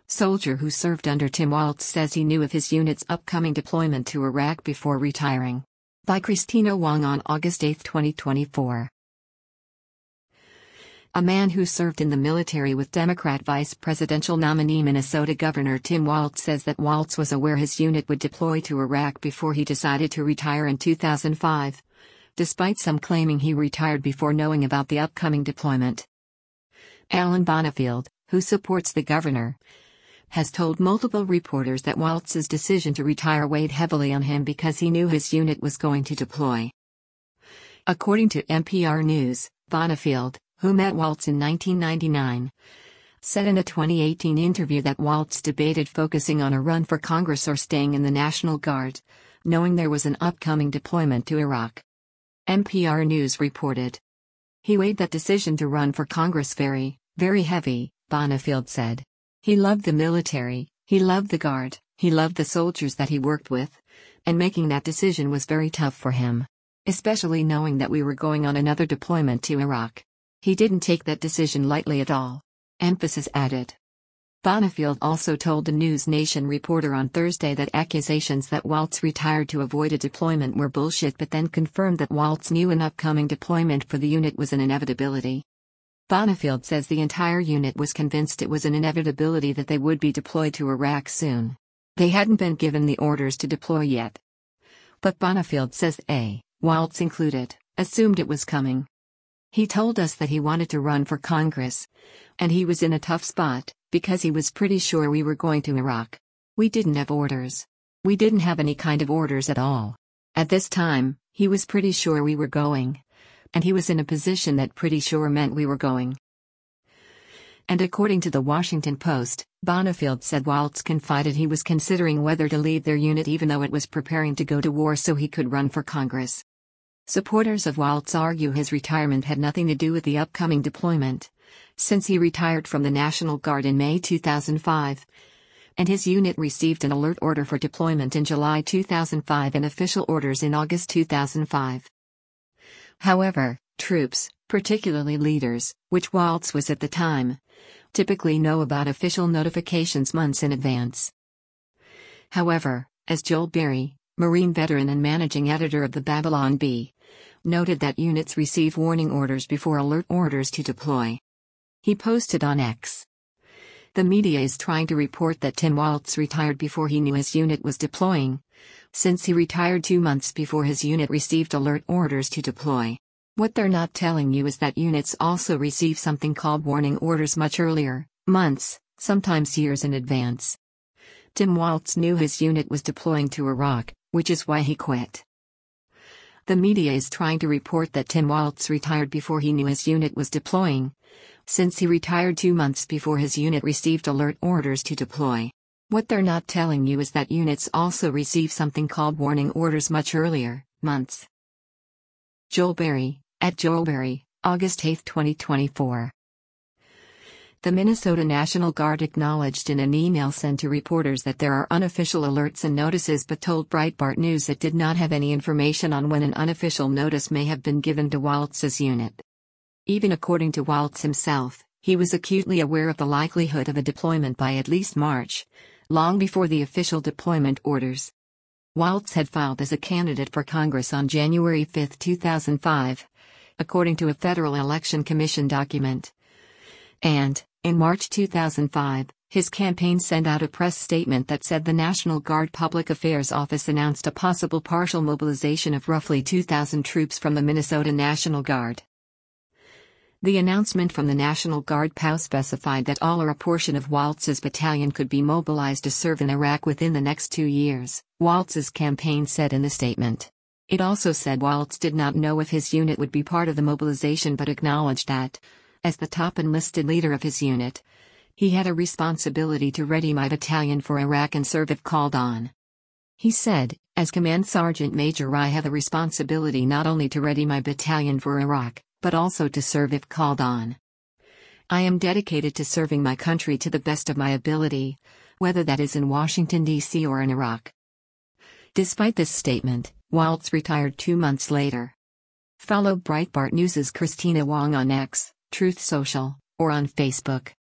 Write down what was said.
Soldier who served under Tim Waltz says he knew of his unit's upcoming deployment to Iraq before retiring. By Christina Wong on August 8, 2024. A man who served in the military with Democrat vice presidential nominee Minnesota Governor Tim Waltz says that Waltz was aware his unit would deploy to Iraq before he decided to retire in 2005, despite some claiming he retired before knowing about the upcoming deployment. Alan Bonifield, who supports the governor, has told multiple reporters that Waltz's decision to retire weighed heavily on him because he knew his unit was going to deploy. According to NPR News, Bonifield, who met Waltz in 1999, said in a 2018 interview that Waltz debated focusing on a run for Congress or staying in the National Guard, knowing there was an upcoming deployment to Iraq. NPR News reported. He weighed that decision to run for Congress very heavy, Bonifield said. He loved the military, he loved the Guard, he loved the soldiers that he worked with, and making that decision was very tough for him. Especially knowing that we were going on another deployment to Iraq. He didn't take that decision lightly at all. Emphasis added. Bonifield also told the News Nation reporter on Thursday that accusations that Waltz retired to avoid a deployment were bullshit, but then confirmed that Waltz knew an upcoming deployment for the unit was an inevitability. Bonifield says the entire unit was convinced it was an inevitability that they would be deployed to Iraq soon. They hadn't been given the orders to deploy yet. But Bonifield says Waltz included, assumed it was coming. He told us that he wanted to run for Congress, and he was in a tough spot, because he was pretty sure we were going to Iraq. We didn't have orders. We didn't have any kind of orders at all. At this time, he was pretty sure we were going. And he was in a position that pretty sure meant we were going. And according to the Washington Post, Bonifield said Waltz confided he was considering whether to leave their unit even though it was preparing to go to war so he could run for Congress. Supporters of Waltz argue his retirement had nothing to do with the upcoming deployment, since he retired from the National Guard in May 2005, and his unit received an alert order for deployment in July 2005 and official orders in August 2005. However, troops, particularly leaders, which Waltz was at the time, typically know about official notifications months in advance. However, as Joel Berry, Marine veteran and managing editor of the Babylon Bee, noted that units receive warning orders before alert orders to deploy. He posted on X. The media is trying to report that Tim Waltz retired before he knew his unit was deploying, since he retired 2 months before his unit received alert orders to deploy. What they're not telling you is that units also receive something called warning orders much earlier, months, sometimes years in advance. Tim Waltz knew his unit was deploying to Iraq, which is why he quit. The media is trying to report that Tim Waltz retired before he knew his unit was deploying, since he retired 2 months before his unit received alert orders to deploy. What they're not telling you is that units also receive something called warning orders much earlier, months. Joel Berry, at Joel Berry, August 8, 2024. The Minnesota National Guard acknowledged in an email sent to reporters that there are unofficial alerts and notices but told Breitbart News it did not have any information on when an unofficial notice may have been given to Waltz's unit. Even according to Waltz himself, he was acutely aware of the likelihood of a deployment by at least March, long before the official deployment orders. Waltz had filed as a candidate for Congress on January 5, 2005, according to a Federal Election Commission document. And, in March 2005, his campaign sent out a press statement that said the National Guard Public Affairs Office announced a possible partial mobilization of roughly 2,000 troops from the Minnesota National Guard. The announcement from the National Guard POW specified that all or a portion of Waltz's battalion could be mobilized to serve in Iraq within the next 2 years, Waltz's campaign said in the statement. It also said Waltz did not know if his unit would be part of the mobilization but acknowledged that, as the top enlisted leader of his unit, he had a responsibility to ready my battalion for Iraq and serve if called on. He said, as Command Sergeant Major, I have a responsibility not only to ready my battalion for Iraq, but also to serve if called on. I am dedicated to serving my country to the best of my ability, whether that is in Washington, D.C. or in Iraq. Despite this statement, Waltz retired 2 months later. Follow Breitbart News' Christina Wong on X, Truth Social, or on Facebook.